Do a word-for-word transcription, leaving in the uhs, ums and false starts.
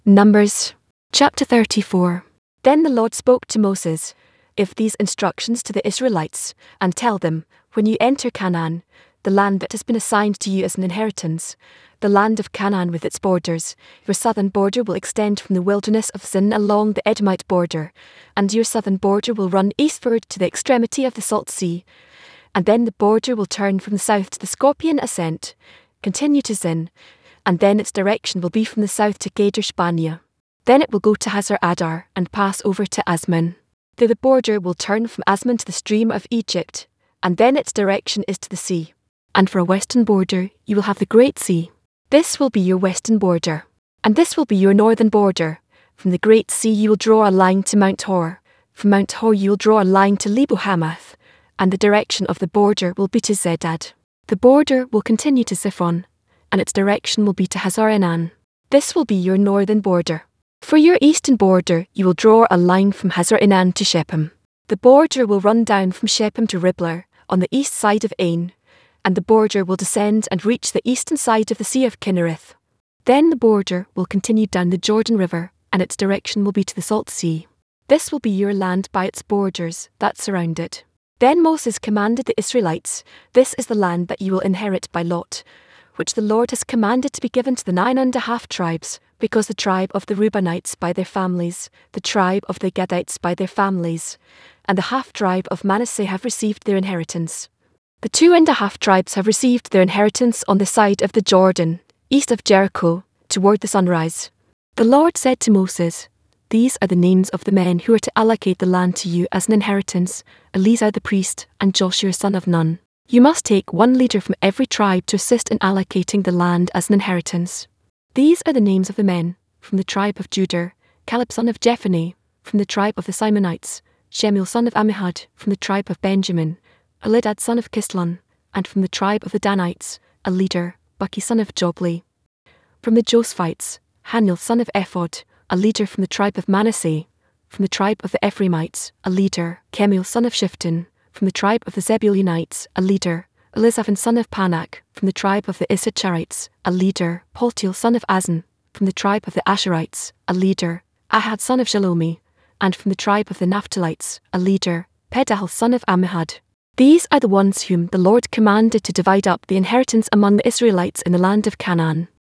Numbers chapter thirty-four. Then the Lord spoke to Moses, "Give these instructions to the Israelites, and tell them, when you enter Canaan, the land that has been assigned to you as an inheritance, the land of Canaan with its borders, your southern border will extend from the wilderness of Zin along the Edomite border, and your southern border will run eastward to the extremity of the Salt Sea. And then the border will turn from the south to the Scorpion Ascent, continue to Zin, and then its direction will be from the south to Kadesh Barnea. Then it will go to Hazar Adar and pass over to Asman. There the border will turn from Asman to the stream of Egypt, and then its direction is to the sea. And for a western border you will have the Great Sea. This will be your western border. And this will be your northern border. From the Great Sea you will draw a line to Mount Hor. From Mount Hor you will draw a line to Lebo Hamath, and the direction of the border will be to Zedad. The border will continue to Ziphron, and its direction will be to Hazar Enan. This will be your northern border. For your eastern border you will draw a line from Hazar Enan to Shechem. The border will run down from Shechem to Riblah, on the east side of Ain, and the border will descend and reach the eastern side of the Sea of Kinnereth. Then the border will continue down the Jordan River, and its direction will be to the Salt Sea. This will be your land by its borders that surround it. Then Moses commanded the Israelites, "This is the land that you will inherit by lot, which the Lord has commanded to be given to the nine and a half tribes, because the tribe of the Reubenites by their families, the tribe of the Gadites by their families, and the half-tribe of Manasseh have received their inheritance. The two and a half tribes have received their inheritance on the side of the Jordan, east of Jericho, toward the sunrise." The Lord said to Moses, "These are the names of the men who are to allocate the land to you as an inheritance: Eleazar the priest and Joshua son of Nun. You must take one leader from every tribe to assist in allocating the land as an inheritance. These are the names of the men: from the tribe of Judah, Caleb son of Jephunneh; from the tribe of the Simonites, Shemuel son of Ammihud; from the tribe of Benjamin, Elidad son of Kislon; and from the tribe of the Danites, a leader, Buki son of Jogli. From the Josphites, Haniel son of Ephod, a leader from the tribe of Manasseh; from the tribe of the Ephraimites, a leader, Kemuel son of Shifton; from the tribe of the Zebulunites, a leader, Elizaphan son of Panak; from the tribe of the Issacharites, a leader, Paltiel son of Azan; from the tribe of the Asherites, a leader, Ahad son of Shalomi; and from the tribe of the Naphtalites, a leader, Pedahel son of Ammihud. These are the ones whom the Lord commanded to divide up the inheritance among the Israelites in the land of Canaan.